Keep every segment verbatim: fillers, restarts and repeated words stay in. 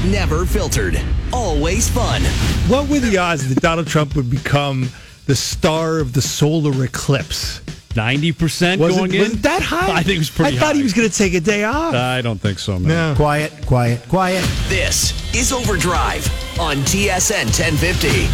Never filtered. Always fun. What were the odds that Donald Trump would become the star of the solar eclipse? ninety percent Was going it, in? was it that high? I think it was pretty I thought high. he was going to take a day off. I don't think so, man. No. Quiet, quiet, quiet. This is Overdrive on T S N ten fifty.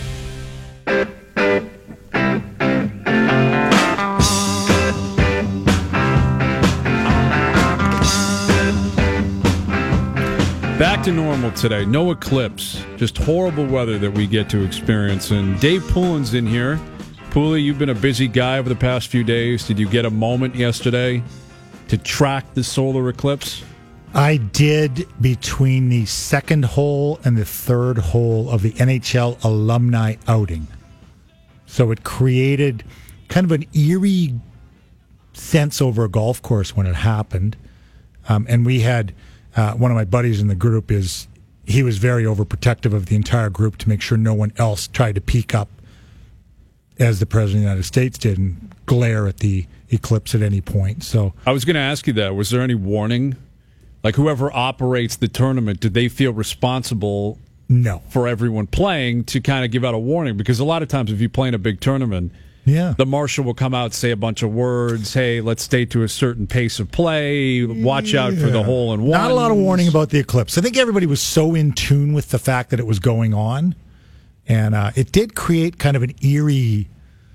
Back to normal today. No eclipse. Just horrible weather that we get to experience. And Dave Poulin's in here. Pooley, you've been a busy guy over the past few days. Did you get a moment yesterday to track the solar eclipse? I did between the second hole and the third hole of the N H L alumni outing. So it created kind of an eerie sense over a golf course when it happened. Um, and we had... Uh, one of my buddies in the group is, he was very overprotective of the entire group to make sure no one else tried to peek up as the President of the United States did and glare at the eclipse at any point. So I was going to ask you that. Was there any warning? Like whoever operates the tournament, did they feel responsible no. for everyone playing to kind of give out a warning? Because a lot of times if you play in a big tournament, yeah. the marshal will come out, say a bunch of words. Hey, let's stay to a certain pace of play. Watch out yeah. for the hole in one. Not a lot of warning about the eclipse. I think everybody was so in tune with the fact that it was going on. And uh, it did create kind of an eerie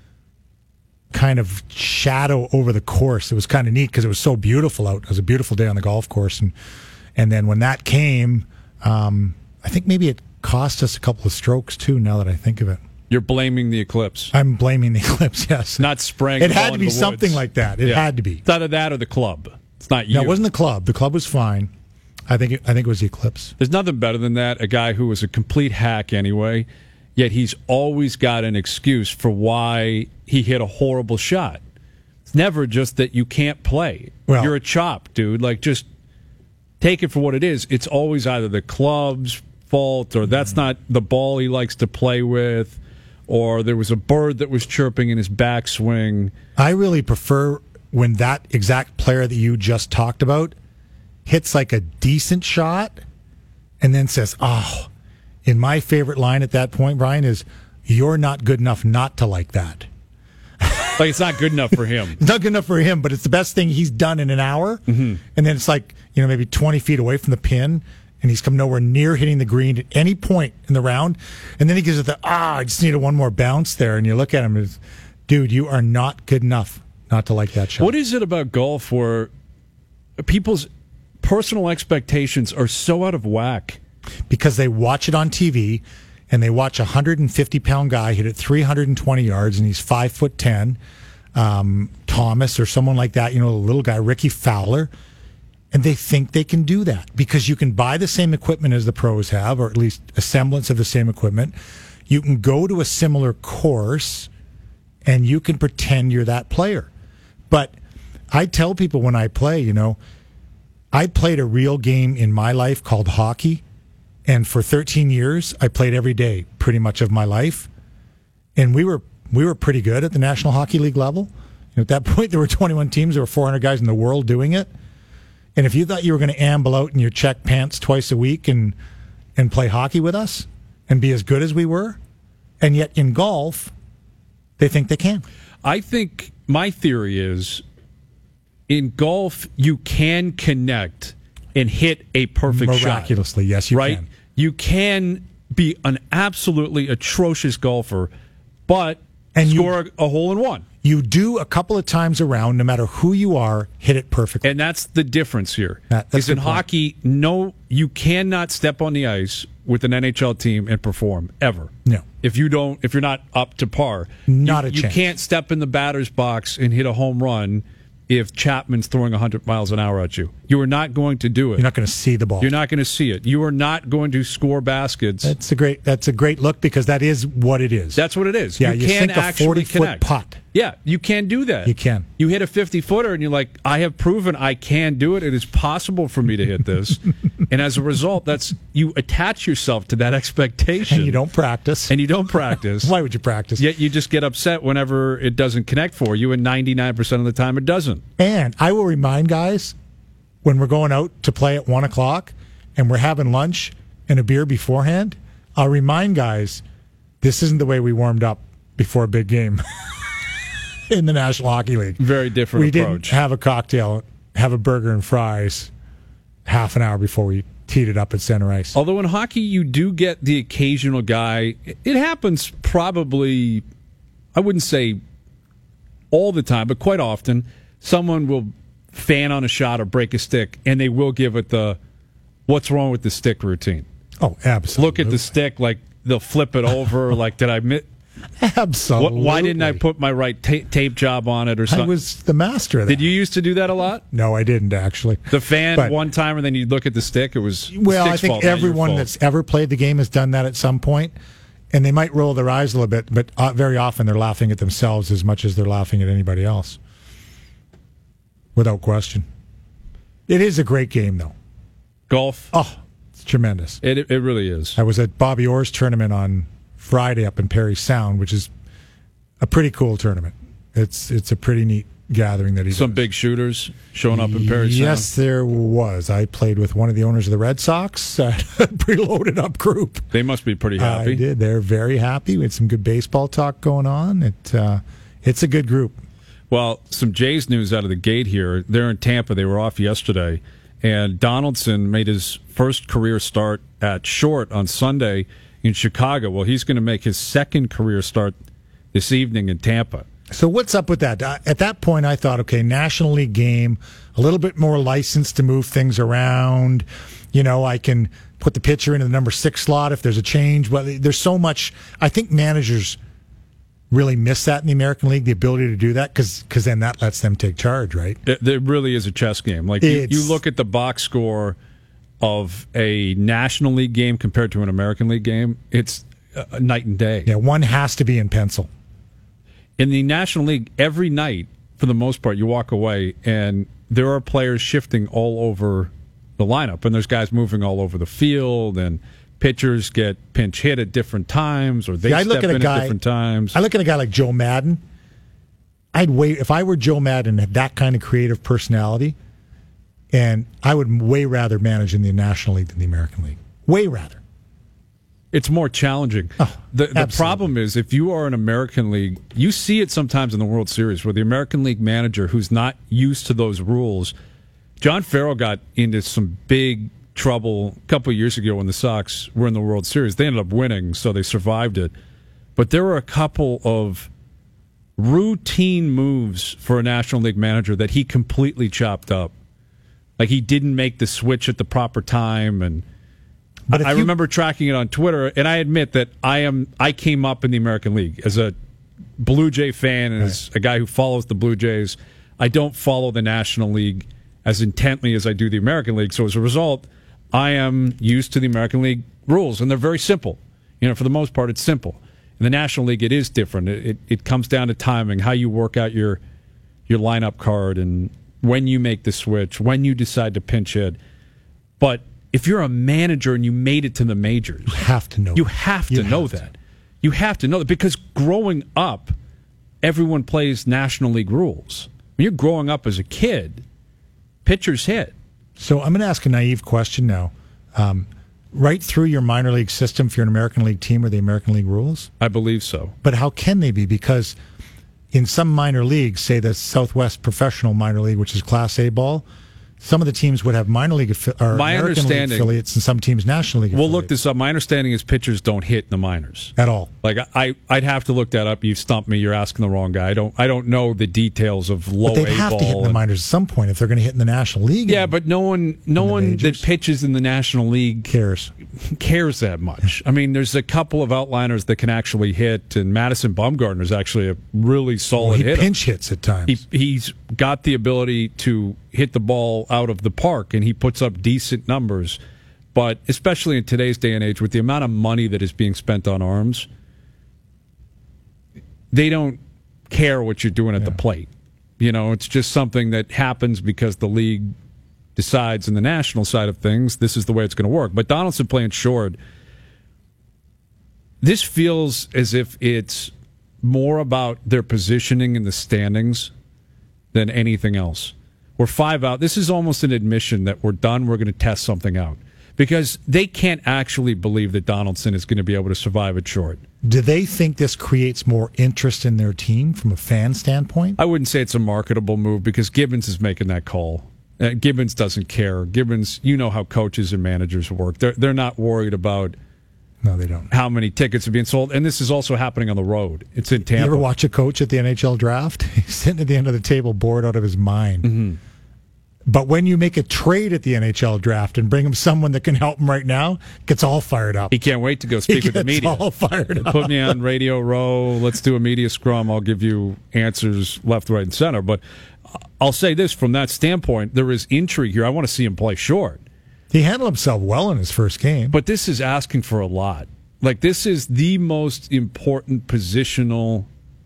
kind of shadow over the course. It was kind of neat because it was so beautiful out. It was a beautiful day on the golf course. And, and then when that came, um, I think maybe it cost us a couple of strokes too, now that I think of it. You're blaming the eclipse. I'm blaming the eclipse, yes. Not spraying It the ball had to into be the something woods. like that. It Yeah. had to be. It's either that or the club. It's not you. No, it wasn't the club. The club was fine. I think it, I think it was the eclipse. There's nothing better than that. A guy who was a complete hack anyway, yet he's always got an excuse for why he hit a horrible shot. It's never just that you can't play. Well, You're a chop, dude. Like, just take it for what it is. It's always either the club's fault or that's not the ball he likes to play with, or there was a bird that was chirping in his backswing. I really prefer when that exact player that you just talked about hits like a decent shot and then says, oh, and my favorite line at that point, Brian, is, you're not good enough not to like that. Like, it's not good enough for him. It's not good enough for him, but it's the best thing he's done in an hour. Mm-hmm. And then it's like, you know, maybe twenty feet away from the pin, and he's come nowhere near hitting the green at any point in the round. And then he gives it the, ah, I just needed one more bounce there. And you look at him and, dude, you are not good enough not to like that shot. What is it about golf where people's personal expectations are so out of whack? Because they watch it on T V, and they watch a one hundred fifty pound guy hit it three hundred twenty yards, and he's five foot ten, um, Thomas or someone like that, you know, a little guy, Ricky Fowler. And they think they can do that because you can buy the same equipment as the pros have, or at least a semblance of the same equipment. You can go to a similar course, and you can pretend you're that player. But I tell people when I play, you know, I played a real game in my life called hockey, and for thirteen years, I played every day pretty much of my life. And we were we were pretty good at the National Hockey League level. You know, at that point, there were twenty-one teams. There were four hundred guys in the world doing it. And if you thought you were going to amble out in your check pants twice a week and and play hockey with us and be as good as we were, and yet in golf, they think they can. I think my theory is in golf, you can connect and hit a perfect shot. Miraculously, yes, you right? can. You can be an absolutely atrocious golfer, but and score you, a, a hole in one. You do a couple of times around, no matter who you are, hit it perfectly. And that's the difference here. That, that's is in the point. hockey, no, you cannot step on the ice with an N H L team and perform ever. No. If you don't, if you're not up to par, Not you, a you chance. can't step in the batter's box and hit a home run if Chapman's throwing one hundred miles an hour at you. You are not going to do it. You're not going to see the ball. You're not going to see it. You are not going to score baskets. That's a great. That's a great look because that is what it is. That's what it is. Yeah, you, you can sink a actually forty-foot connect. putt. Yeah, you can do that. You can. You hit a fifty-footer and you're like, I have proven I can do it. It is possible for me to hit this. And as a result, that's you attach yourself to that expectation. And you don't practice. And you don't practice. Why would you practice? Yet you just get upset whenever it doesn't connect for you, and ninety-nine percent of the time it doesn't. And I will remind guys, when we're going out to play at one o'clock and we're having lunch and a beer beforehand, I'll remind guys, this isn't the way we warmed up before a big game in the National Hockey League. Very different we approach. didn't have a cocktail, have a burger and fries half an hour before we teed it up at center ice. Although in hockey, you do get the occasional guy. It happens probably, I wouldn't say all the time, but quite often, someone will fan on a shot or break a stick, and they will give it the, what's wrong with the stick routine? Oh, absolutely. Look at the stick, like they'll flip it over, like, did I miss? Absolutely. Why didn't I put my right ta- tape job on it or something? I was the master of that. Did you used to do that a lot? No, I didn't, actually. The fan But- one time, and then you'd look at the stick, it was the Well, I stick's think fault, not your everyone fault. that's ever played the game has done that at some point, and they might roll their eyes a little bit, but uh, very often they're laughing at themselves as much as they're laughing at anybody else. Without question. It is a great game, though. Golf. Oh, it's tremendous. It it really is. I was at Bobby Orr's tournament on Friday up in Perry Sound, which is a pretty cool tournament. It's it's a pretty neat gathering that he Some does. big shooters showing up in Perry Sound. Yes, there was. I played with one of the owners of the Red Sox, a pretty loaded up group. They must be pretty happy. I did. They're very happy. We had some good baseball talk going on. It uh, it's a good group. Well, some Jays news out of the gate here. They're in Tampa. They were off yesterday. And Donaldson made his first career start at short on Sunday in Chicago. Well, he's going to make his second career start this evening in Tampa. So what's up with that? Uh, At that point, I thought, okay, National League game, a little bit more license to move things around. You know, I can put the pitcher into the number six slot if there's a change. Well, there's so much. I think managers really miss that in the American League, the ability to do that, because then that lets them take charge, right? It, it really is a chess game. Like you, It's- you look at the box score of a National League game compared to an American League game, it's uh, night and day. Yeah, one has to be in pencil. In the National League, every night, for the most part, you walk away and there are players shifting all over the lineup, and there's guys moving all over the field, and pitchers get pinch hit at different times, or they Yeah, I look step at a in guy- at different times. I look at a guy like Joe Madden. I'd wait if I were Joe Madden and had that kind of creative personality, and I would way rather manage in the National League than the American League. Way rather. It's more challenging. Oh, the the absolutely. problem is if you are an American League, you see it sometimes in the World Series where the American League manager who's not used to those rules. John Farrell got into some big trouble a couple of years ago when the Sox were in the World Series. They ended up winning, so they survived it. But there were a couple of routine moves for a National League manager that he completely chopped up. Like he didn't make the switch at the proper time, and But if I you- remember tracking it on Twitter, and I admit that I am I came up in the American League as a Blue Jay fan and as a guy who follows the Blue Jays. I don't follow the National League as intently as I do the American League. So as a result, I am used to the American League rules, and they're very simple. You know, for the most part, it's simple. In the National League, it is different. It, it, it comes down to timing, how you work out your your lineup card, and when you make the switch, when you decide to pinch hit. But if you're a manager and you made it to the majors, You have to know you that. have to You know have to. that. You have to know that because growing up, everyone plays National League rules. When you're growing up as a kid, pitchers hit. So I'm going to ask a naive question now. Um, right through your minor league system, if you're an American League team, are the American League rules? I believe so. But how can they be? Because in some minor leagues, say the Southwest Professional Minor League, which is Class A ball, some of the teams would have minor league affi- or My American League understanding- affiliates, and some teams National League We'll look affiliates. this up. My understanding is pitchers don't hit in the minors. At all. Like I, I'd have to look that up. You've stumped me. You're asking the wrong guy. I don't, I don't know the details of low But they'd A have ball. to hit in the and- minors at some point if they're going to hit in the National League. yeah, and but no one, no In the one that majors? pitches in the National League cares. cares that much. I mean, there's a couple of outliners that can actually hit, and Madison Bumgarner is actually a really solid Well, he hitter. pinch hits at times. He, he's got the ability to hit the ball out of the park, and he puts up decent numbers. But especially in today's day and age, with the amount of money that is being spent on arms, they don't care what you're doing at the plate. You know, it's just something that happens because the league decides in the national side of things, this is the way it's going to work. But Donaldson playing short, this feels as if it's more about their positioning in the standings than anything else. We're five out. This is almost an admission that we're done. We're going to test something out. because they can't actually believe that Donaldson is going to be able to survive at short. Do they think this creates more interest in their team from a fan standpoint? I wouldn't say it's a marketable move because Gibbons is making that call. Uh, Gibbons doesn't care. Gibbons, you know how coaches and managers work. They're they're not worried about no, they don't. How many tickets are being sold, and this is also happening on the road. It's in Tampa. You ever watch a coach at the N H L draft? He's sitting at the end of the table, bored out of his mind. Mm-hmm. But when you make a trade at the N H L draft and bring him someone that can help him right now, gets all fired up. He can't wait to go speak he with the media. All fired up. Put me on Radio Row. Let's do a media scrum. I'll give you answers left, right, and center. But I'll say this from that standpoint: there is intrigue here. I want to see him play short. He handled himself well in his first game. But this is asking for a lot. Like, this is the most important positional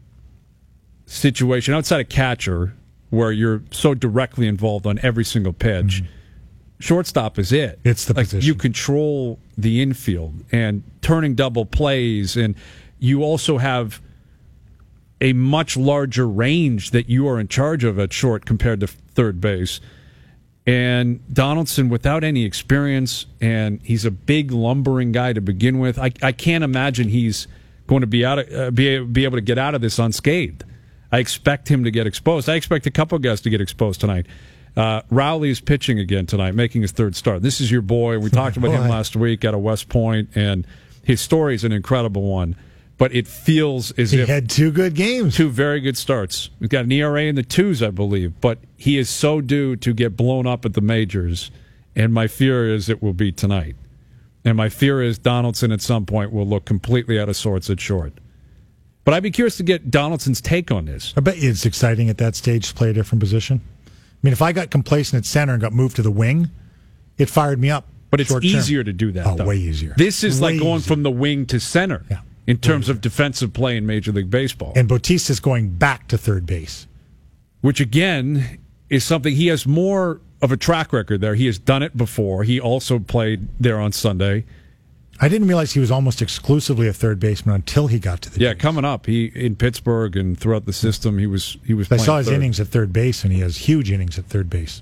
situation outside of catcher, where you're so directly involved on every single pitch. Mm-hmm. Shortstop is it. It's the like position. You control the infield and turning double plays, and you also have a much larger range that you are in charge of at short compared to third base. And Donaldson, without any experience, and he's a big lumbering guy to begin with, I, I can't imagine he's going to be out of, uh, be, be able to get out of this unscathed. I expect him to get exposed. I expect a couple of guys to get exposed tonight. Uh, Rowley is pitching again tonight, making his third start. This is your boy. We talked about him last week out of West Point, and his story is an incredible one. But it feels as he if... He had two good games. Two very good starts. He's got an E R A in the twos, I believe. But he is so due to get blown up at the majors, and my fear is it will be tonight. And my fear is Donaldson at some point will look completely out of sorts at short. But I'd be curious to get Donaldson's take on this. I bet you it's exciting at that stage to play a different position. I mean, if I got complacent at center and got moved to the wing, it fired me up. But it's easier to do that, Oh, though. way easier. This is way like going easier. from the wing to center yeah. in terms of defensive play in Major League Baseball. And Bautista's going back to third base. Which, again, is something he has more of a track record there. He has done it before. He also played there on Sunday. I didn't realize he was almost exclusively a third baseman until he got to the Yeah, base. coming up, he in Pittsburgh and throughout the system, he was he was. I playing saw his third. innings at third base, and he has huge innings at third base.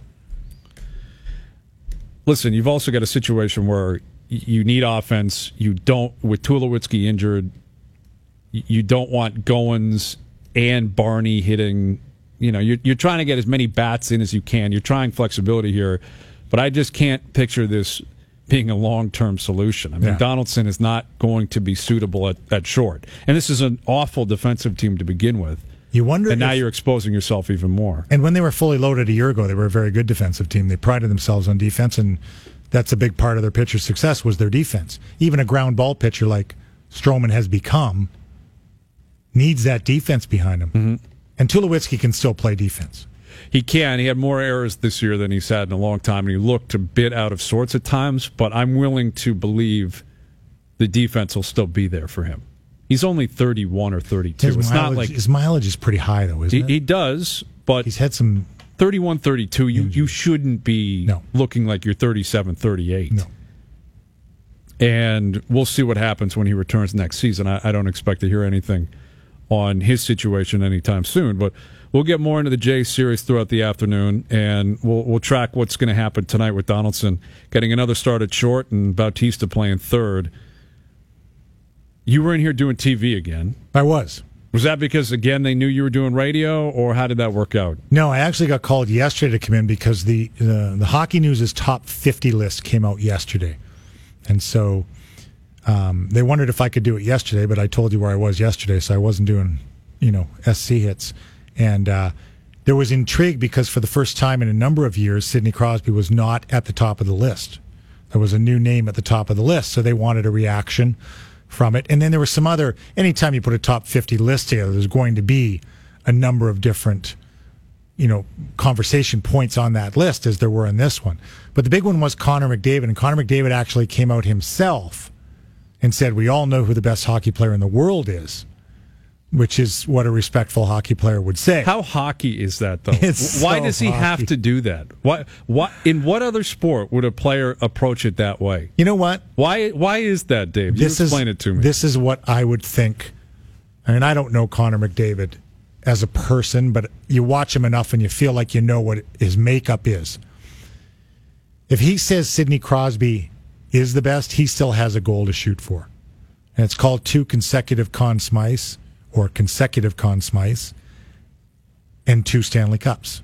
Listen, you've also got a situation where you need offense. You don't, with Tulowitzki injured, you don't want Goins and Barney hitting. You know, you're you're trying to get as many bats in as you can. You're trying flexibility here, but I just can't picture this being a long-term solution. I mean, yeah. Donaldson is not going to be suitable at, at short. And this is an awful defensive team to begin with. You wonder and now if, you're exposing yourself even more. And when they were fully loaded a year ago, they were a very good defensive team. They prided themselves on defense, and that's a big part of their pitcher's success was their defense. Even a ground ball pitcher like Stroman has become needs that defense behind him. Mm-hmm. And Tulowitzki can still play defense. He can. He had more errors this year than he's had in a long time, and he looked a bit out of sorts at times, but I'm willing to believe the defense will still be there for him. He's only thirty-one or thirty-two. His it's mileage, not like his mileage is pretty high, though, isn't he, it? he does, but he's had some thirty-one, thirty-two, you, you shouldn't be no. looking like you're thirty-seven, thirty-eight. No. And we'll see what happens when he returns next season. I, I don't expect to hear anything on his situation anytime soon, but we'll get more into the J series throughout the afternoon, and we'll we'll track what's going to happen tonight with Donaldson getting another start at short and Bautista playing third. You were in here doing T V again. I was. Was that because, again, they knew you were doing radio, or how did that work out? No, I actually got called yesterday to come in because the uh, the Hockey News' top fifty list came out yesterday. And so um, they wondered if I could do it yesterday, but I told you where I was yesterday, so I wasn't doing, you know, S C hits. And uh, there was intrigue because for the first time in a number of years, Sidney Crosby was not at the top of the list. There was a new name at the top of the list, so they wanted a reaction from it. And then there was some other, anytime you put a top fifty list together, there's going to be a number of different, you know, conversation points on that list as there were in this one. But the big one was Connor McDavid, and Connor McDavid actually came out himself and said, we all know who the best hockey player in the world is, which is what a respectful hockey player would say. How hockey is that, though? It's Why so does he hockey. have to do that? Why, why, in what other sport would a player approach it that way? You know what? Why Why is that, Dave? You This explain is, it to me. This is what I would think. I mean, I don't know Connor McDavid as a person, but you watch him enough and you feel like you know what his makeup is. If he says Sidney Crosby is the best, he still has a goal to shoot for. And it's called two consecutive Conn Smythes, or consecutive Conn Smythes, and two Stanley Cups.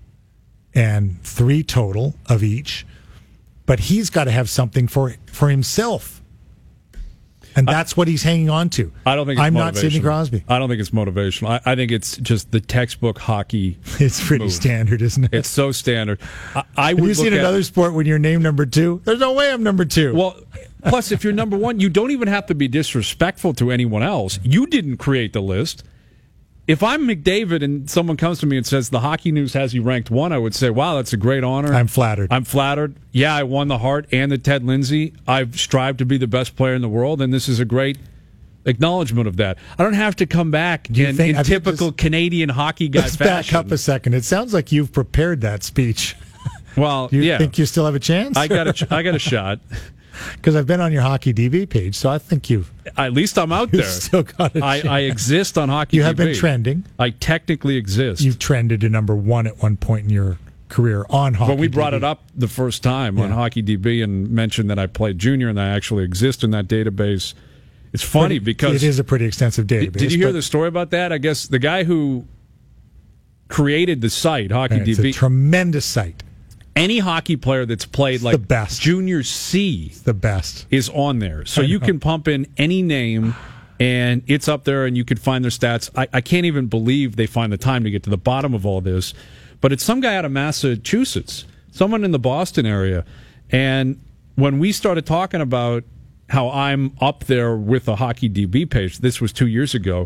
And three total of each. But he's got to have something for for himself. And that's I, what he's hanging on to. I don't think it's I'm motivational. not Sidney Crosby. I don't think it's motivational. I, I think it's just the textbook hockey. It's pretty move. standard, isn't it? It's so standard. I, I Have would you seen at, another sport when you're named number two? There's no way I'm number two. Well, plus, if you're number one, you don't even have to be disrespectful to anyone else. You didn't create the list. If I'm McDavid and someone comes to me and says the Hockey News has you ranked one, I would say, wow, that's a great honor. I'm flattered. I'm flattered. Yeah, I won the Hart and the Ted Lindsay. I've strived to be the best player in the world, and this is a great acknowledgement of that. I don't have to come back in, think, in typical just, Canadian hockey guy let's fashion. Back up a second. It sounds like you've prepared that speech. Well, Do you yeah. think you still have a chance? I got a, I got a shot. Because I've been on your Hockey D B page, so I think you've... At least I'm out there. Still got a I, I exist on Hockey You D B. have been trending. I technically exist. You've trended to number one at one point in your career on Hockey When we brought D B. it up the first time Yeah. on Hockey D B and mentioned that I played junior and I actually exist in that database, it's funny Pretty- because... It is a pretty extensive database. Did, did you hear but- the story about that? I guess the guy who created the site, Hockey It's D B... a tremendous site. Any hockey player that's played It's like the best. Junior C The best. is on there. So I you know. can pump in any name, and it's up there, and you can find their stats. I, I can't even believe they find the time to get to the bottom of all this. But it's some guy out of Massachusetts, someone in the Boston area. And when we started talking about how I'm up there with a Hockey D B page, this was two years ago,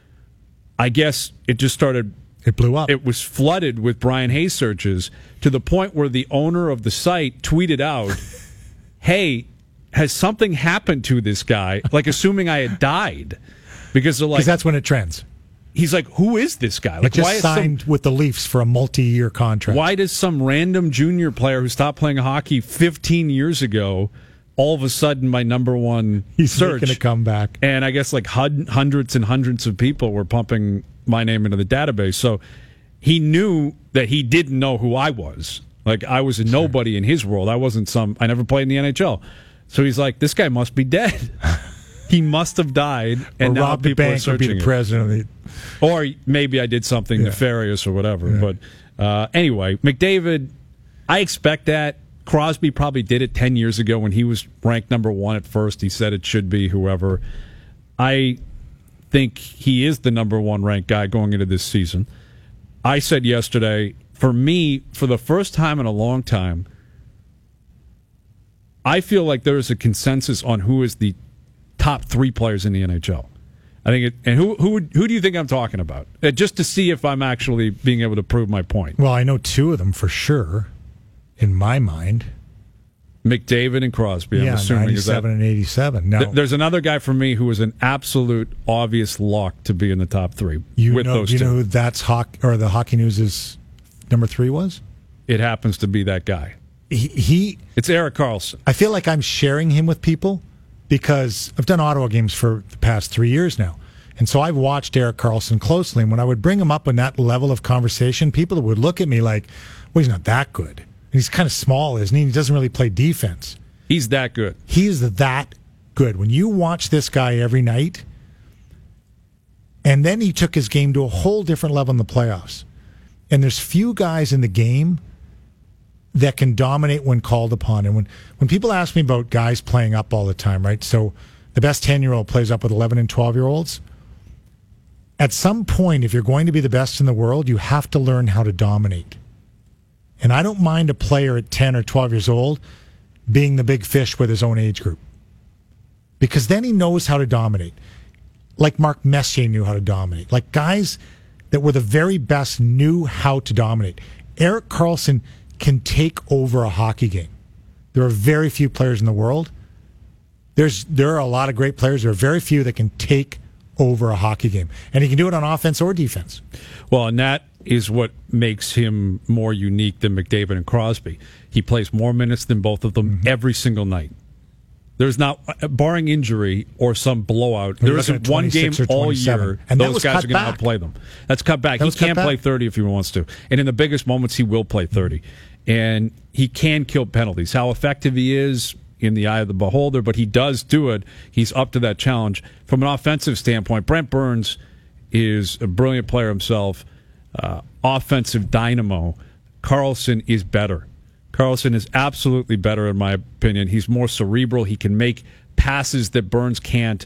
I guess it just started... It blew up. It was flooded with Brian Hayes searches to the point where the owner of the site tweeted out, hey, has something happened to this guy? Like, assuming I had died. Because they're like... Because that's when it trends. He's like, who is this guy? Like Like, just why is signed some, with the Leafs for a multi-year contract. why does some random junior player who stopped playing hockey fifteen years ago all of a sudden my number one He's search? making a comeback. And I guess like hun- hundreds and hundreds of people were pumping my name into the database. So he knew that he didn't know who I was. Like, I was a Sure. nobody in his world. I wasn't some... I never played in the N H L. So he's like, this guy must be dead. He must have died, and or now rob the people are bank or be searching the him. president of the... Or maybe I did something Yeah. nefarious or whatever. Yeah. But uh, anyway, McDavid, I expect that. Crosby probably did it ten years ago when he was ranked number one at first. He said it should be whoever. I think he is the number one ranked guy going into this season. I said yesterday, for me, for the first time in a long time, I feel like there is a consensus on who is the top three players in the N H L. I think it, and who who would- who do you think I'm talking about? Uh, just to see if I'm actually being able to prove my point. Well, I know two of them for sure, in my mind. McDavid and Crosby. I'm yeah, assuming is that. ninety-seven and eighty-seven. Now, Th- There's another guy for me who was an absolute obvious lock to be in the top three you with know, those do you two. know who that's Hock or the Hockey News' number three was? It happens to be that guy. He, he It's Erik Karlsson. I feel like I'm sharing him with people because I've done Ottawa games for the past three years now. And so I've watched Erik Karlsson closely. And when I would bring him up in that level of conversation, people would look at me like, well, he's not that good. And he's kind of small, isn't he? He doesn't really play defense. He's that good. He's that good. When you watch this guy every night, and then he took his game to a whole different level in the playoffs. And there's few guys in the game that can dominate when called upon. And when, when people ask me about guys playing up all the time, right? So the best ten-year-old plays up with eleven and twelve-year-olds. At some point, if you're going to be the best in the world, you have to learn how to dominate. And I don't mind a player at ten or twelve years old being the big fish with his own age group. Because then he knows how to dominate. Like Mark Messier knew how to dominate. Like guys that were the very best knew how to dominate. Erik Karlsson can take over a hockey game. There are very few players in the world. There's there are a lot of great players. There are very few that can take over a hockey game. And he can do it on offense or defense. Well, and that is what makes him more unique than McDavid and Crosby. He plays more minutes than both of them mm-hmm. every single night. There's not, barring injury or some blowout, there isn't one game all year and those guys are going to outplay them. That's cut back. That he can't back. play thirty if he wants to. And in the biggest moments, he will play thirty. And he can kill penalties. How effective he is, in the eye of the beholder, but he does do it. He's up to that challenge. From an offensive standpoint, Brent Burns is a brilliant player himself, uh, offensive dynamo. Karlsson is better. Karlsson is absolutely better, in my opinion. He's more cerebral. He can make passes that Burns can't.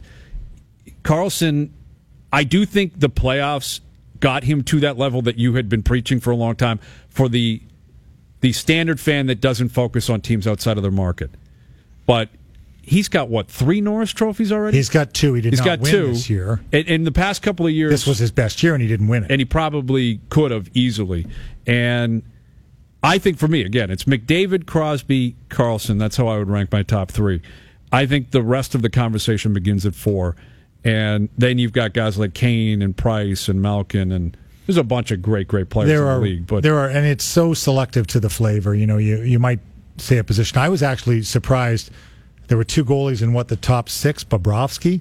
Karlsson, I do think the playoffs got him to that level that you had been preaching for a long time for the the standard fan that doesn't focus on teams outside of their market. But he's got, what, three Norris trophies already? He's got two. He did he's not got win two. this year. In, in the past couple of years... This was his best year, and he didn't win it. And he probably could have easily. And I think for me, again, it's McDavid, Crosby, Karlsson. That's how I would rank my top three. I think the rest of the conversation begins at four. And then you've got guys like Kane and Price and Malkin, and there's a bunch of great, great players there in are, the league. But there are, and it's so selective to the flavor. You know, you you might say a position. I was actually surprised. There were two goalies in what the top six. Bobrovsky.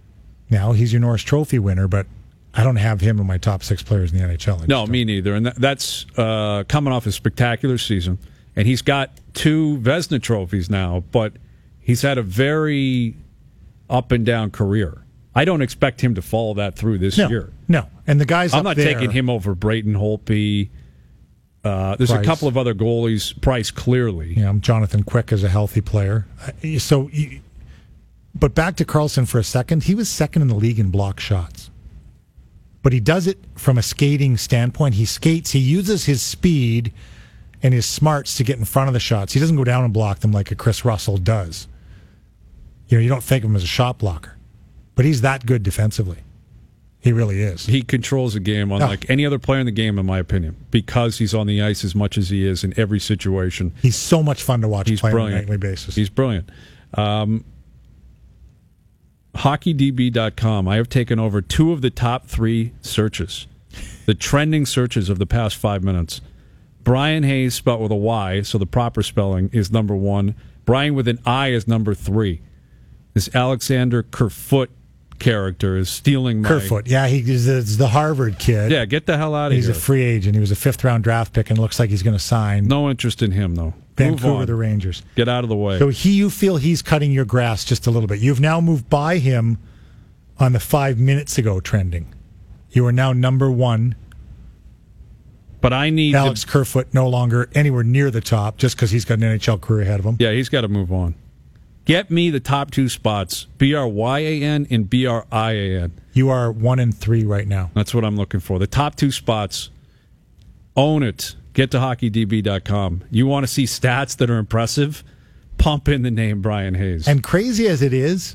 Now he's your Norris Trophy winner, but I don't have him in my top six players in the N H L. No, me neither. And that, that's uh, coming off a spectacular season, and he's got two Vezina trophies now. But he's had a very up and down career. I don't expect him to follow that through this no, year. No, and the guys I'm up not there, taking him over Brayton Holtby. Uh, there's Price. a couple of other goalies. Price, clearly. Yeah, Jonathan Quick is a healthy player. Uh, So, you, but back to Karlsson for a second. He was second in the league in block shots. But he does it from a skating standpoint. He skates. He uses his speed and his smarts to get in front of the shots. He doesn't go down and block them like a Chris Russell does. You know, you don't think of him as a shot blocker. But he's that good defensively. He really is. He controls the game unlike oh. any other player in the game, in my opinion, because he's on the ice as much as he is in every situation. He's so much fun to watch he's play brilliant. on a nightly basis. He's brilliant. Um, hockey D B dot com. I have taken over two of the top three searches, the trending searches of the past five minutes. Brian Hayes, spelled with a Y, so the proper spelling is number one. Brian with an I is number three. This Alexander Kerfoot character is stealing my... Kerfoot, yeah, he's the, the Harvard kid. Yeah, get the hell out of he's here. He's a free agent. He was a fifth-round draft pick, and it looks like he's going to sign. No interest in him, though. Vancouver, the Rangers. Get out of the way. So he, you feel he's cutting your grass just a little bit. You've now moved by him on the five minutes ago trending. You are now number one. But I need... Alex to... Kerfoot no longer anywhere near the top just because he's got an N H L career ahead of him. Yeah, he's got to move on. Get me the top two spots, B R Y A N and B R I A N. You are one and three right now. That's what I'm looking for. The top two spots. Own it. Get to hockey D B dot com. You want to see stats that are impressive? Pump in the name Brian Hayes. And crazy as it is,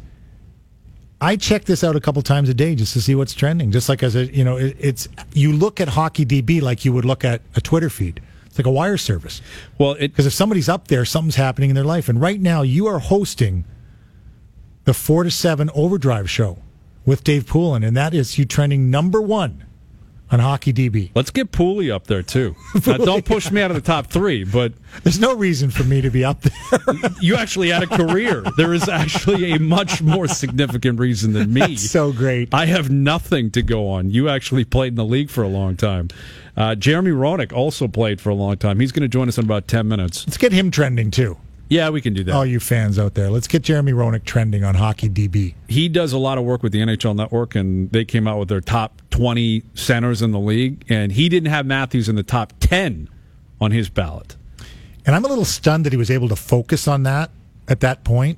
I check this out a couple times a day just to see what's trending. Just like as a, you know, it, it's you look at Hockey D B like you would look at a Twitter feed. It's like a wire service. Well, because if somebody's up there, something's happening in their life. And right now, you are hosting the four to seven Overdrive show with Dave Poulin, and that is you trending number one on Hockey D B. Let's get Pooley up there too. Now, don't push me out of the top three, but there's no reason for me to be up there. You actually had a career. There is actually a much more significant reason than me. That's so great. I have nothing to go on. You actually played in the league for a long time. Uh, Jeremy Roenick also played for a long time. He's going to join us in about ten minutes. Let's get him trending too. Yeah, we can do that. All you fans out there, let's get Jeremy Roenick trending on Hockey D B. He does a lot of work with the N H L Network, and they came out with their top twenty centers in the league, and he didn't have Matthews in the top ten on his ballot. And I'm a little stunned that he was able to focus on that at that point,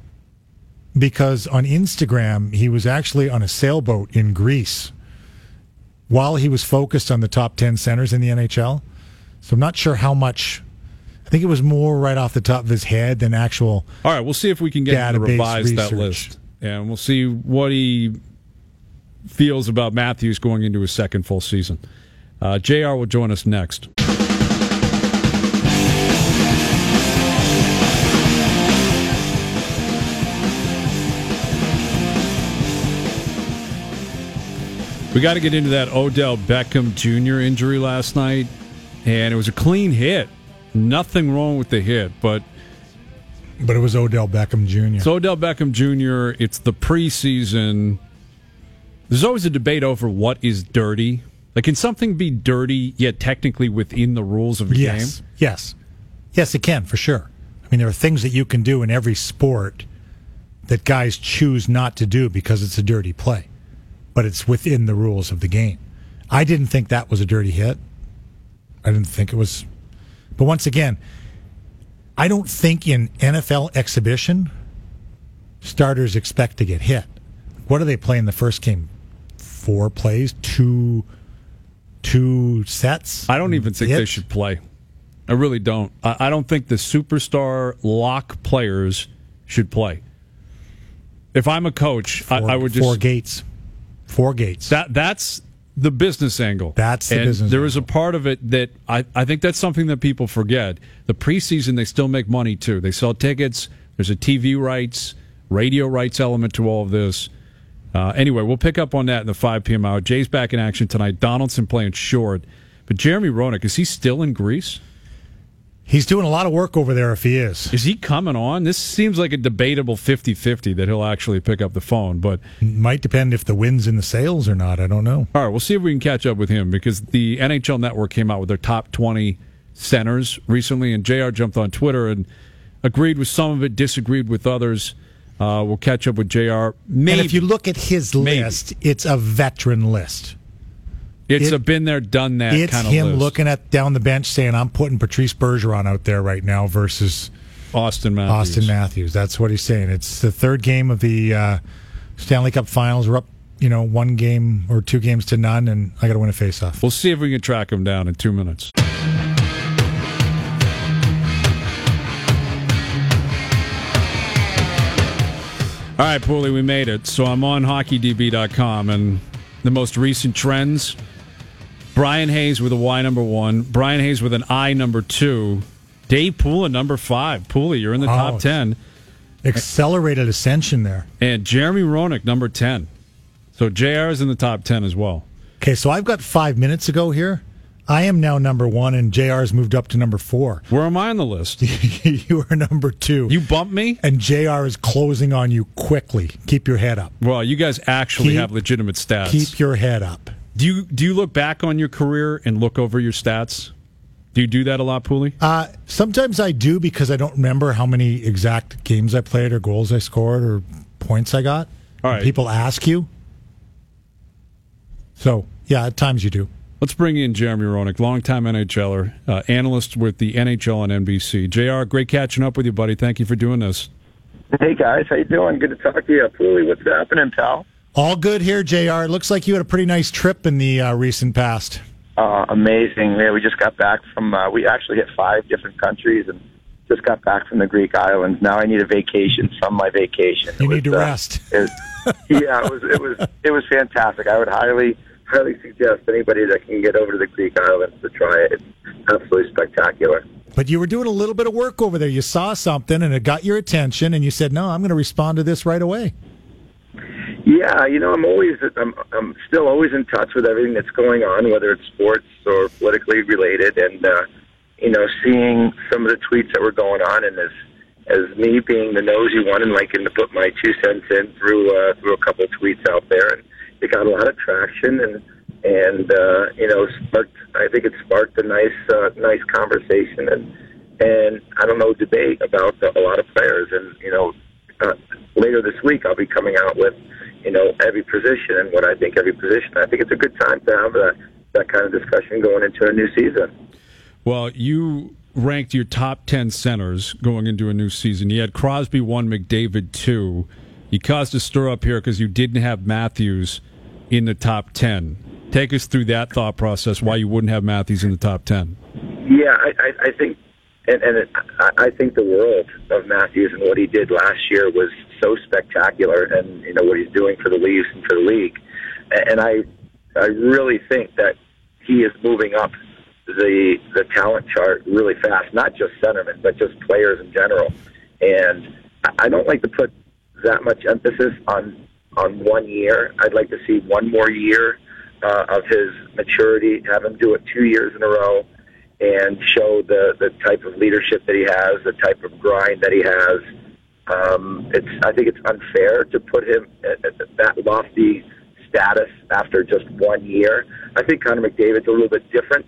because on Instagram, he was actually on a sailboat in Greece while he was focused on the top ten centers in the N H L. So I'm not sure how much... I think it was more right off the top of his head than actual. All right, we'll see if we can get him to revise research. That list. And we'll see what he feels about Matthews going into his second full season. Uh, J R will join us next. We got to get into that Odell Beckham Junior injury last night, and it was a clean hit. Nothing wrong with the hit, but... But it was Odell Beckham Junior It's Odell Beckham Junior It's the preseason. There's always a debate over what is dirty. Like, can something be dirty, yet technically within the rules of the yes. game? Yes. Yes, it can, for sure. I mean, there are things that you can do in every sport that guys choose not to do because it's a dirty play, but it's within the rules of the game. I didn't think that was a dirty hit. I didn't think it was. But once again, I don't think in N F L exhibition, starters expect to get hit. What do they play in the first game? Four plays? Two, two sets? I don't even think hit? they should play. I really don't. I, I don't think the superstar lock players should play. If I'm a coach, Four, I, I would just... Four gates. Four gates. That That's the business angle. That's the and business there angle. is a part of it that I, I think that's something that people forget. The preseason, they still make money, too. They sell tickets. There's a T V rights, radio rights element to all of this. Uh, anyway, we'll pick up on that in the five p.m. hour. Jay's back in action tonight. Donaldson playing short. But Jeremy Roenick, is he still in Greece? He's doing a lot of work over there if he is. Is he coming on? This seems like a debatable fifty-fifty that he'll actually pick up the phone. But might depend if the wind's in the sails or not. I don't know. All right, we'll see if we can catch up with him because the N H L Network came out with their top twenty centers recently, and J R jumped on Twitter and agreed with some of it, disagreed with others. Uh, we'll catch up with J R. Maybe. And if you look at his Maybe. list, it's a veteran list. It's It- a been there, done that It's kind of him list. looking at down the bench saying, I'm putting Patrice Bergeron out there right now versus Austin Matthews. Austin Matthews. That's what he's saying. It's the third game of the uh, Stanley Cup Finals. We're up, you know, one game or two games to none, and I got to win a faceoff. We'll see if we can track him down in two minutes. All right, Pooley, we made it. So I'm on hockey d b dot com, and the most recent trends, Brian Hayes with a Y number one, Brian Hayes with an I number two, Dave Poole at number five. Pooley, you're in the Oh, top ten. Accelerated ascension there. And Jeremy Roenick, number ten. So J R is in the top ten as well. Okay, so I've got five minutes ago here. I am now number one, and J R's moved up to number four. Where am I on the list? You are number two. You bumped me? And J R is closing on you quickly. Keep your head up. Well, you guys actually Keep- have legitimate stats. Keep your head up. Do you do you look back on your career and look over your stats? Do you do that a lot, Pooley? Uh, sometimes I do because I don't remember how many exact games I played or goals I scored or points I got. All right. People ask you. So, yeah, at times you do. Let's bring in Jeremy Roenick, longtime NHLer, uh, analyst with the N H L on N B C. J R, great catching up with you, buddy. Thank you for doing this. Hey, guys. How you doing? Good to talk to you. Pooley, what's happening, pal? All good here, J R. It looks like you had a pretty nice trip in the uh, recent past. Uh, amazing. Yeah, we just got back from, uh, we actually hit five different countries and just got back from the Greek islands. Now I need a vacation from my vacation. You It need was, to uh, rest. it was, yeah, it was, it was, it was fantastic. I would highly, highly suggest anybody that can get over to the Greek islands to try it. It's absolutely spectacular. But you were doing a little bit of work over there. You saw something and it got your attention, and you said, no, I'm going to respond to this right away. Yeah, you know, I'm always, I'm, I'm still always in touch with everything that's going on, whether it's sports or politically related, and uh, you know, seeing some of the tweets that were going on, and as as me being the nosy one and liking to put my two cents in through uh, through a couple of tweets out there, and it got a lot of traction, and and uh, you know, sparked. I think it sparked a nice uh, nice conversation, and and I don't know, debate about a lot of players, and you know, uh, later this week I'll be coming out with, you know, every position and what I think every position. I think it's a good time to have that, that kind of discussion going into a new season. Well, you ranked your top ten centers going into a new season. You had Crosby one, McDavid two. You caused a stir up here because you didn't have Matthews in the top ten. Take us through that thought process, why you wouldn't have Matthews in the top ten. Yeah, I, I, I think, and, and it, I, I think the world of Matthews and what he did last year was so spectacular, and you know what he's doing for the Leafs and for the league. And I, I really think that he is moving up the the talent chart really fast. Not just centermen, but just players in general. And I don't like to put that much emphasis on on one year. I'd like to see one more year uh, of his maturity, have him do it two years in a row, and show the, the type of leadership that he has, the type of grind that he has. Um, it's I think it's unfair to put him at, at that lofty status after just one year. I think Connor McDavid's a little bit different. If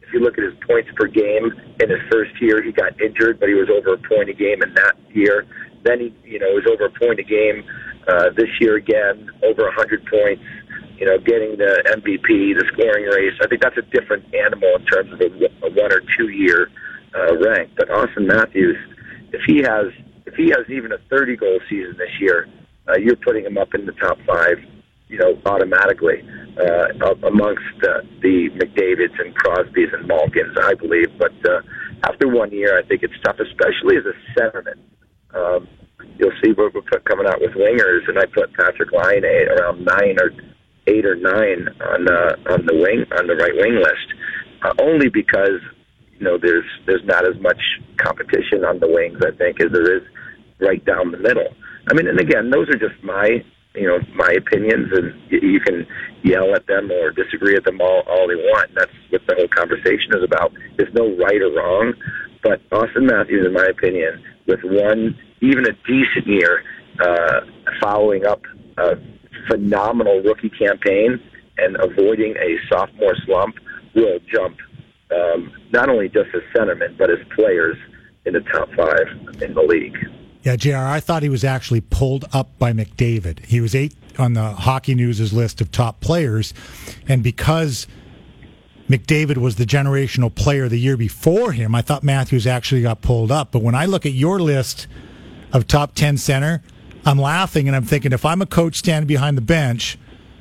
If you look at his points per game in his first year, he got injured, but he was over a point a game in that year. Then he, you know, was over a point a game uh, this year again, over one hundred points. You know, getting the M V P, the scoring race. I think that's a different animal in terms of a, a one or two year uh, rank. But Austin Matthews, if he has if he has even a thirty goal season this year, uh, you're putting him up in the top five, you know, automatically uh, amongst uh, the McDavids and Crosbys and Malkins, I believe. But uh, after one year, I think it's tough, especially as a centerman. Um, you'll see we're coming out with wingers, and I put Patrick Laine around nine or eight or nine on uh, on the wing on the right wing list, uh, only because you know there's there's not as much competition on the wings, I think, as there is right down the middle. I mean, and again, those are just my you know my opinions, and y- you can yell at them or disagree at them all all they want. And that's what the whole conversation is about. There's no right or wrong, but Austin Matthews, in my opinion, with one even a decent year, uh, following up a phenomenal rookie campaign and avoiding a sophomore slump, will jump um, not only just as centermen but as players in the top five in the league. Yeah, J R, I thought he was actually pulled up by McDavid. He was eighth on the Hockey News' list of top players, and because McDavid was the generational player the year before him, I thought Matthews actually got pulled up. But when I look at your list of top ten center, I'm laughing and I'm thinking, if I'm a coach standing behind the bench,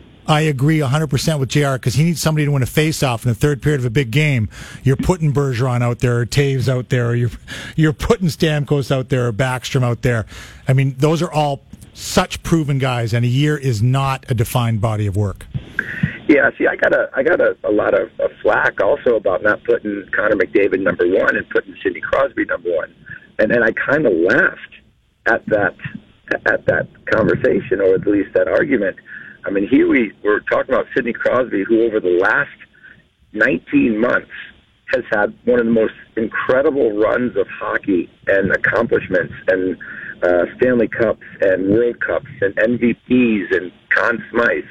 I agree one hundred percent with J R, because he needs somebody to win a face-off in the third period of a big game. You're putting Bergeron out there, or Taves out there, or you're, you're putting Stamkos out there, or Backstrom out there. I mean, those are all such proven guys, and a year is not a defined body of work. Yeah, see, I got a I got a, a lot of, of flack also about not putting Connor McDavid number one and putting Sidney Crosby number one, and and I kind of laughed at that at that conversation, or at least that argument. I mean, here we were talking about Sidney Crosby, who over the last nineteen months has had one of the most incredible runs of hockey and accomplishments, and uh, Stanley Cups and World Cups and M V Ps and Conn Smythe.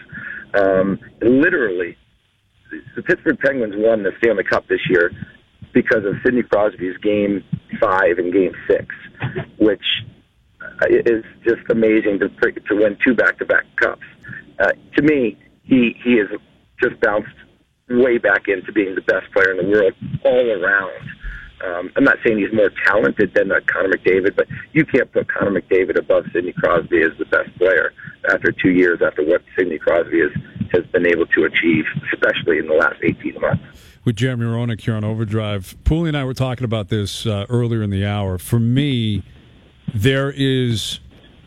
Um, literally, the Pittsburgh Penguins won the Stanley Cup this year because of Sidney Crosby's Game Five and Game Six, which is just amazing to to win two back-to-back cups. Uh, to me, he he has just bounced way back into being the best player in the world all around. Um, I'm not saying he's more talented than uh, Connor McDavid, but you can't put Connor McDavid above Sidney Crosby as the best player after two years after what Sidney Crosby has, has been able to achieve, especially in the last eighteen months. With Jeremy Roenick here on Overdrive, Pooley and I were talking about this uh, earlier in the hour. For me, there is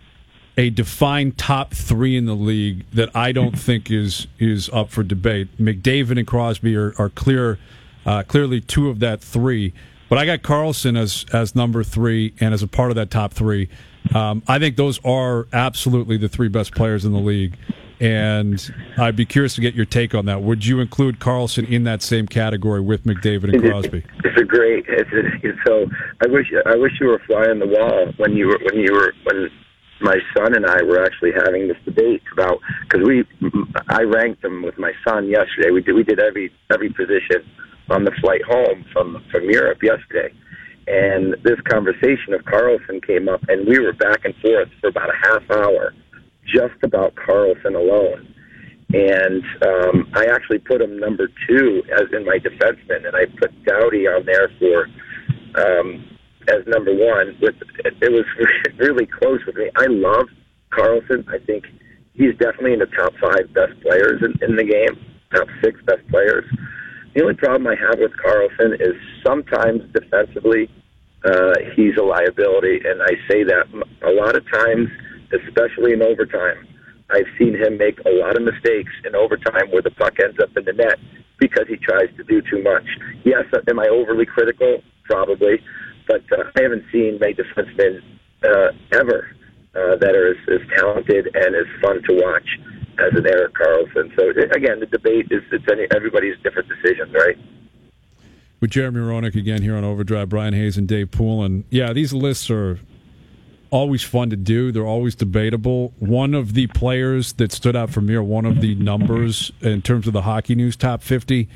a defined top three in the league that I don't think is is up for debate. McDavid and Crosby are, are clear, uh, clearly two of that three. But I got Karlsson as as number three and as a part of that top three. Um, I think those are absolutely the three best players in the league. And I'd be curious to get your take on that. Would you include Karlsson in that same category with McDavid and Crosby? It's a great. It's, it's so I wish I wish you were a fly on the wall when you were when you were when my son and I were actually having this debate about, because we I ranked them with my son yesterday. We did we did every every position on the flight home from from Europe yesterday, and this conversation of Karlsson came up, and we were back and forth for about a half hour just about Karlsson alone. And um, I actually put him number two as in my defenseman, and I put Doughty on there for um, as number one. With it, it was really close with me. I love Karlsson. I think he's definitely in the top five best players in, in the game, top six best players. The only problem I have with Karlsson is sometimes defensively uh, he's a liability, and I say that a lot of times, especially in overtime. I've seen him make a lot of mistakes in overtime where the puck ends up in the net because he tries to do too much. Yes, am I overly critical? Probably. But uh, I haven't seen my defensemen uh, ever uh, that are as, as talented and as fun to watch as an Erik Karlsson. So, again, the debate is it's any, everybody's different decisions, right? With Jeremy Roenick again here on Overdrive, Brian Hayes and Dave Poulin. Yeah, these lists are always fun to do. They're always debatable. One of the players that stood out for me, or one of the numbers in terms of the Hockey News top fifty,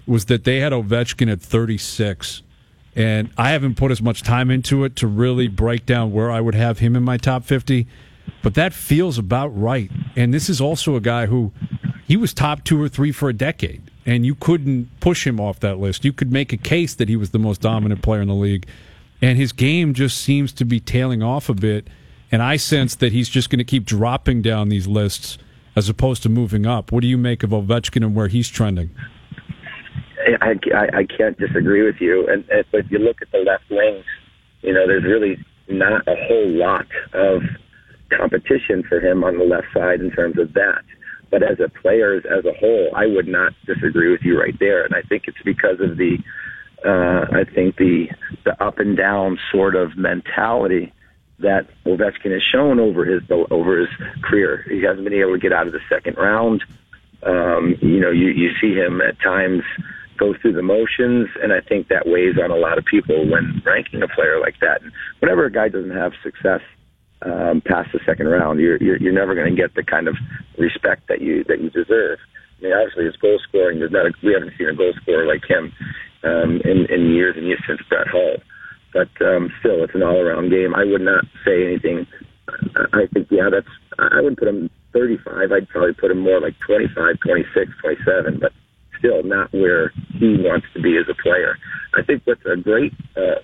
was that they had Ovechkin at thirty-six. And I haven't put as much time into it to really break down where I would have him in my top fifty. But that feels about right. And this is also a guy who, he was top two or three for a decade. And you couldn't push him off that list. You could make a case that he was the most dominant player in the league. And his game just seems to be tailing off a bit. And I sense that he's just going to keep dropping down these lists as opposed to moving up. What do you make of Ovechkin and where he's trending? I, I, I can't disagree with you. And, and if you look at the left wings, you know, there's really not a whole lot of competition for him on the left side in terms of that. But as a player, as a whole, I would not disagree with you right there. And I think it's because of the, uh, I think the the up and down sort of mentality that Ovechkin has shown over his over his career. He hasn't been able to get out of the second round. Um, you know, you, you see him at times go through the motions, and I think that weighs on a lot of people when ranking a player like that. And whenever a guy doesn't have success um, past the second round, you're you're, you're never going to get the kind of respect that you that you deserve. I mean, obviously, his goal scoring, there's not a, we haven't seen a goal scorer like him um, in, in years and years since Brett Hull. But um, still, it's an all-around game. I would not say anything. I think, yeah, that's. I would put him thirty-five. I'd probably put him more like twenty-five, twenty-six, twenty-seven, but still not where he wants to be as a player. I think what's a great uh,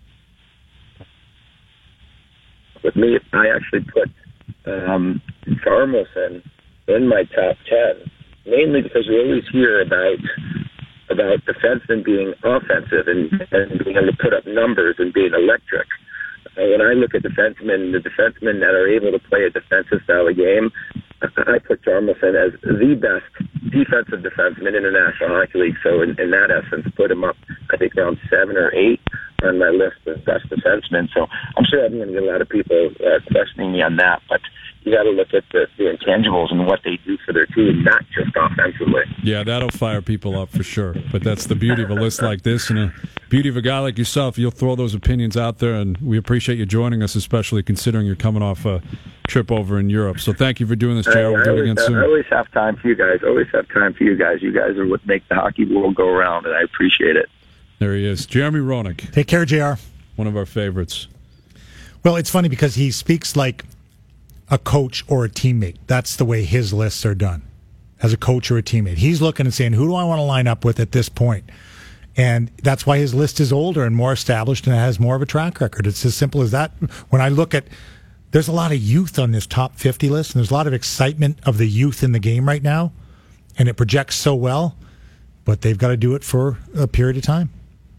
with me, I actually put um, Karlsson in my top ten, mainly because we always hear about about defensemen being offensive and, and being able to put up numbers and being electric. Uh, when I look at defensemen, the defensemen that are able to play a defensive style of game, I put Karlsson as the best defensive defenseman in the National Hockey League. So in, in that essence, put him up, I think, around seven or eight on my list of best defensemen. So I'm sure I'm going to get a lot of people uh, questioning me on that, but you got to look at the, the intangibles and what they do for their team, not just offensively. Yeah, that'll fire people up for sure. But that's the beauty of a list like this, and the beauty of a guy like yourself. You'll throw those opinions out there, and we appreciate you joining us, especially considering you're coming off a trip over in Europe. So thank you for doing this, Jared. We'll do it again soon. I always have time for you guys. Always have time for you guys. You guys are what make the hockey world go around, and I appreciate it. There he is, Jeremy Roenick. Take care, J R. One of our favorites. Well, it's funny because he speaks like a coach or a teammate. That's the way his lists are done, as a coach or a teammate. He's looking and saying, who do I want to line up with at this point? And that's why his list is older and more established and has more of a track record. It's as simple as that. When I look at, there's a lot of youth on this top fifty list, and there's a lot of excitement of the youth in the game right now, and it projects so well, but they've got to do it for a period of time.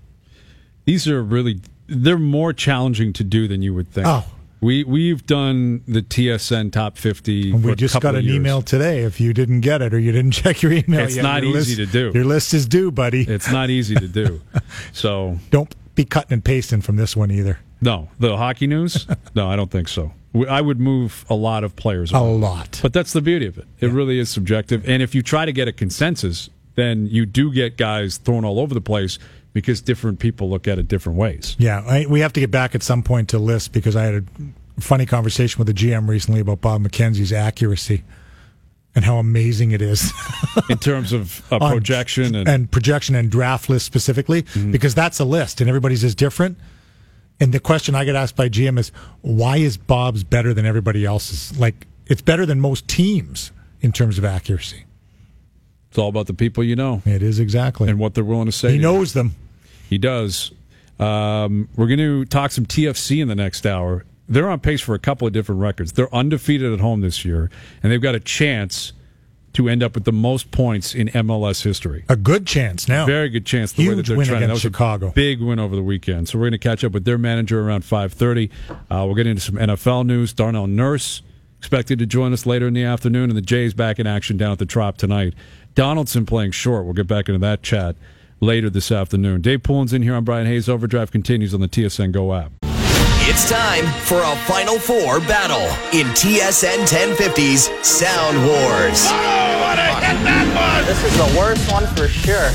These are really, they're more challenging to do than you would think. Oh. We, we've done the T S N Top fifty and for we just a couple got an of years. email today. If you didn't get it or you didn't check your email it's yet, not your easy list, to do. Your list is due, buddy. It's not easy to do. So don't be cutting and pasting from this one either. No, the hockey news? No, I don't think so. I would move a lot of players. A around. lot. But that's the beauty of it. It yeah. really is subjective. And if you try to get a consensus, then you do get guys thrown all over the place because different people look at it different ways. Yeah, I, we have to get back at some point to lists because I had a funny conversation with the G M recently about Bob McKenzie's accuracy and how amazing it is. In terms of uh, On, projection. And, and projection and draft list specifically, mm-hmm. because that's a list and everybody's is different. And the question I get asked by G M is, why is Bob's better than everybody else's? Like, it's better than most teams in terms of accuracy. It's all about the people you know. It is, exactly. And what they're willing to say. He to knows you. them. He does. Um, we're going to talk some T F C in the next hour. They're on pace for a couple of different records. They're undefeated at home this year, and they've got a chance to end up with the most points in M L S history. A good chance now. Very good chance. The Huge way that they're win trending. against That was Chicago. A big win over the weekend. So we're going to catch up with their manager around five thirty. Uh, we'll get into some N F L news. Darnell Nurse expected to join us later in the afternoon, and the Jays back in action down at the Trop tonight. Donaldson playing short. We'll get back into that chat later this afternoon. Dave Pullen's in here. I'm Brian Hayes. Overdrive continues on the T S N Go app. It's time for a Final Four battle in T S N ten fifty's Sound Wars. Oh, what a hit that was! This is the worst one for sure.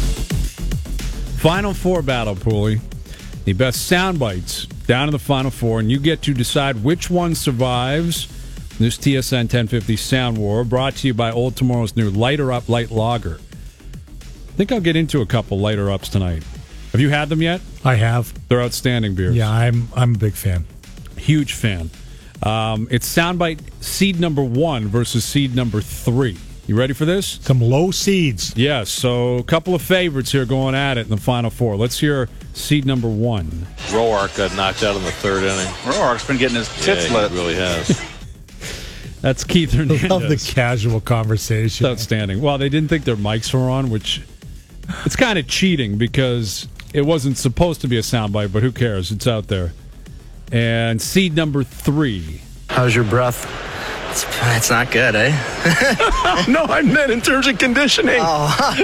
Final Four battle, Pooley. The best sound bites down in the Final Four, and you get to decide which one survives this T S N ten fifty Sound War, brought to you by Old Tomorrow's new Lighter Up Light Lager. think I'll get into a couple lighter ups tonight. Have you had them yet? I have. They're outstanding beers. Yeah, I'm I'm a big fan. Huge fan. Um, it's Soundbite seed number one versus seed number three. You ready for this? Some low seeds. Yes, so a couple of favorites here going at it in the Final Four. Let's hear seed number one. Roark got knocked out in the third inning. Roark's been getting his tits yeah, lit. He really has. That's Keith Hernandez. I love the casual conversation. It's outstanding. Well, they didn't think their mics were on, which it's kind of cheating because it wasn't supposed to be a soundbite, but who cares? It's out there. And seed number three. How's your breath? It's, it's not good, eh? No, I meant in terms of conditioning. Oh.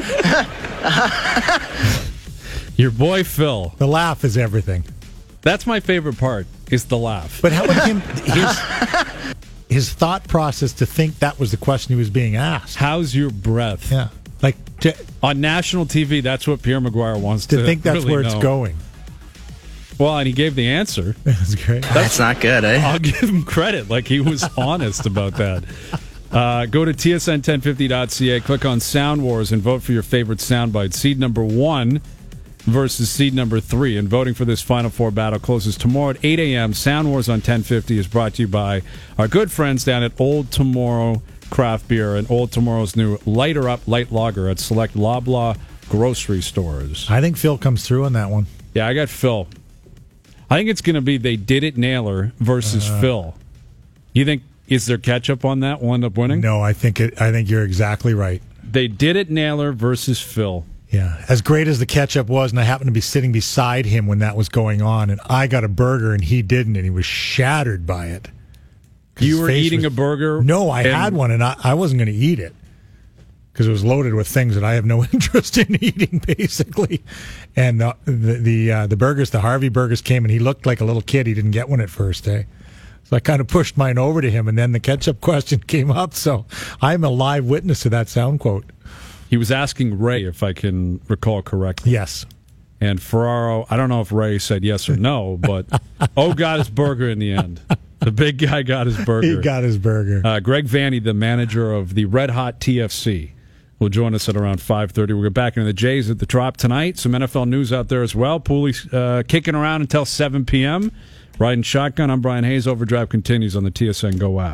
Your boy Phil. The laugh is everything. That's my favorite part, is the laugh. But how about him? His, his thought process to think that was the question he was being asked. How's your breath? Yeah. Like to, on national T V, that's what Pierre Maguire wants to to think that's really where know. it's going. Well, and he gave the answer. That's great. That's not good, eh? I'll give him credit. Like, he was honest about that. Uh, go to T S N ten fifty dot C A, click on Sound Wars, and vote for your favorite soundbite. Seed number one versus seed number three. And voting for this Final Four battle closes tomorrow at eight a.m. Sound Wars on ten fifty is brought to you by our good friends down at Old Tomorrow Craft Beer and Old Tomorrow's new Lighter Up Light Lager at select Loblaw grocery stores. I think Phil comes through on that one. Yeah, I got Phil. I think it's going to be They Did It Naylor versus uh, Phil. You think, is there catch-up on that? Will end up winning? No, I think it. I think you're exactly right. They Did It Naylor versus Phil. Yeah, as great as the catch-up was, and I happened to be sitting beside him when that was going on, and I got a burger and he didn't, and he was shattered by it. You were eating was, a burger? No, I had one, and I, I wasn't going to eat it because it was loaded with things that I have no interest in eating, basically. And the the the, uh, the burgers, the Harvey burgers came, and he looked like a little kid. He didn't get one at first, eh? So I kind of pushed mine over to him, and then the ketchup question came up. So I'm a live witness to that sound quote. He was asking Ray, if I can recall correctly. Yes. And Ferraro, I don't know if Ray said yes or no, but O got his burger in the end. The big guy got his burger. He got his burger. Uh, Greg Vanny, the manager of the Red Hot T F C, will join us at around five thirty. We'll get back into the Jays at the Trop tonight. Some N F L news out there as well. Pooley's uh, kicking around until seven p.m. Riding shotgun. I'm Brian Hayes. Overdrive continues on the T S N Go app.